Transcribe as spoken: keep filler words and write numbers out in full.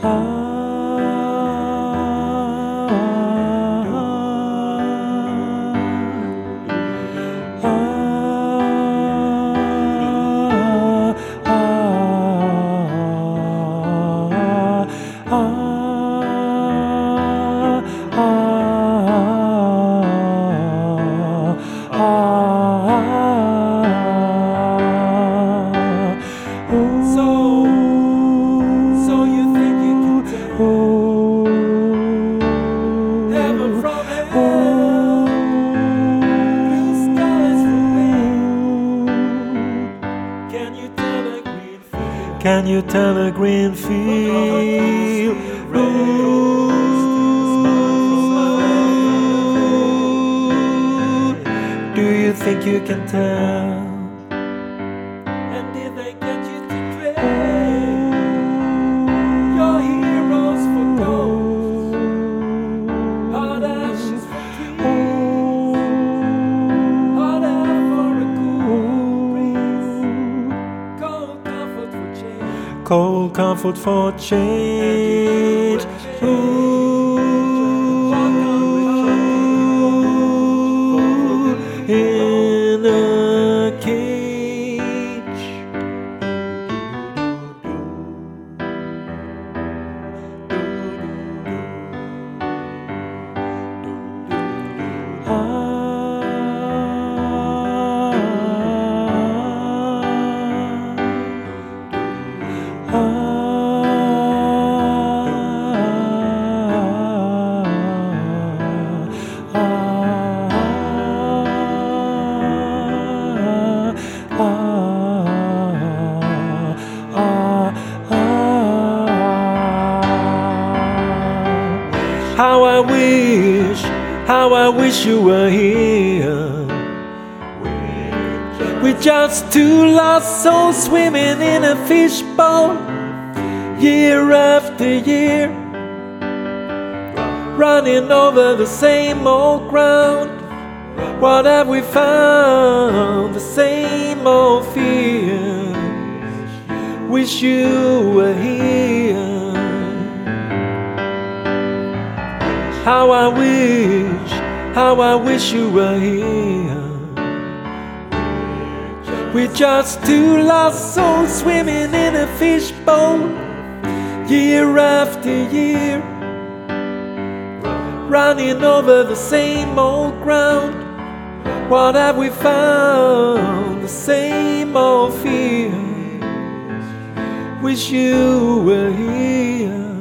Can you tell a green field? Ooh. Do you think you can tell? And did they get you to trade your heroes for gold? Hot ashes for trees, hot air for a cool breeze, cold comfort for change. Cold comfort for change. Ooh. In a cage. Ah, ah. How I wish, how I wish you were here. We're just two lost souls swimming in a fishbowl, year after year, running over the same old ground. What have we found? The same old fears. Wish you were here. How I wish, how I wish you were here. We're just two lost souls swimming in a fishbowl, year after year, running over the same old ground. What have we found? The same old fears. Wish you were here.